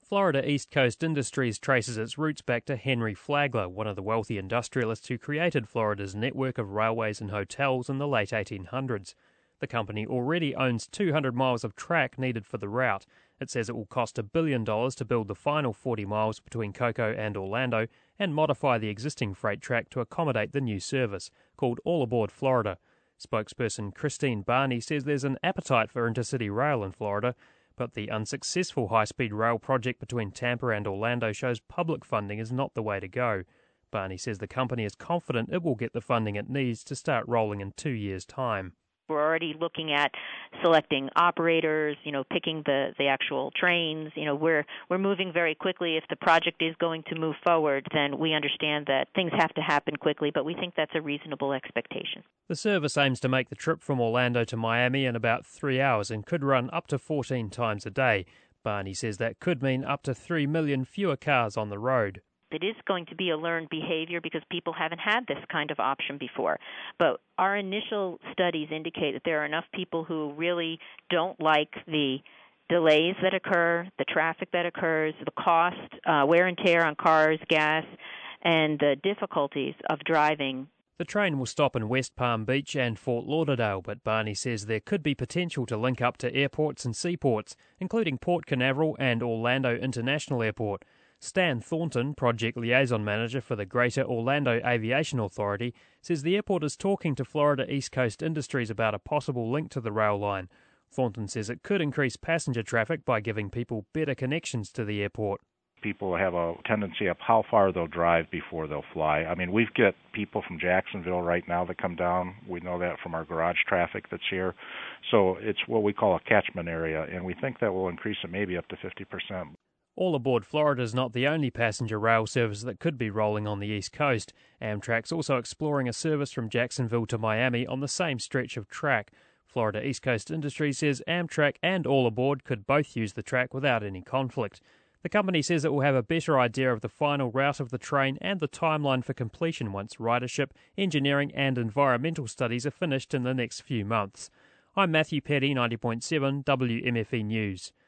Florida East Coast Industries traces its roots back to Henry Flagler, one of the wealthy industrialists who created Florida's network of railways and hotels in the late 1800s. The company already owns 200 miles of track needed for the route. It says it will cost $1 billion to build the final 40 miles between Cocoa and Orlando and modify the existing freight track to accommodate the new service, called All Aboard Florida. Spokesperson Christine Barney says there's an appetite for intercity rail in Florida, but the unsuccessful high-speed rail project between Tampa and Orlando shows public funding is not the way to go. Barney says the company is confident it will get the funding it needs to start rolling in 2 years' time. We're already looking at selecting operators, picking the actual trains. We're moving very quickly. If the project is going to move forward, then we understand that things have to happen quickly, but we think that's a reasonable expectation. The service aims to make the trip from Orlando to Miami in about 3 hours and could run up to 14 times a day. Barney says that could mean up to 3 million fewer cars on the road. It is going to be a learned behavior because people haven't had this kind of option before. But our initial studies indicate that there are enough people who really don't like the delays that occur, the traffic that occurs, the cost, wear and tear on cars, gas, and the difficulties of driving. The train will stop in West Palm Beach and Fort Lauderdale, but Barney says there could be potential to link up to airports and seaports, including Port Canaveral and Orlando International Airport. Stan Thornton, Project Liaison Manager for the Greater Orlando Aviation Authority, says the airport is talking to Florida East Coast Industries about a possible link to the rail line. Thornton says it could increase passenger traffic by giving people better connections to the airport. People have a tendency of how far they'll drive before they'll fly. I mean, we've got people from Jacksonville right now that come down. We know that from our garage traffic that's here. So it's what we call a catchment area, and we think that will increase it maybe up to 50%. All Aboard Florida is not the only passenger rail service that could be rolling on the East Coast. Amtrak's also exploring a service from Jacksonville to Miami on the same stretch of track. Florida East Coast Industries says Amtrak and All Aboard could both use the track without any conflict. The company says it will have a better idea of the final route of the train and the timeline for completion once ridership, engineering and environmental studies are finished in the next few months. I'm Matthew Petty, 90.7 WMFE News.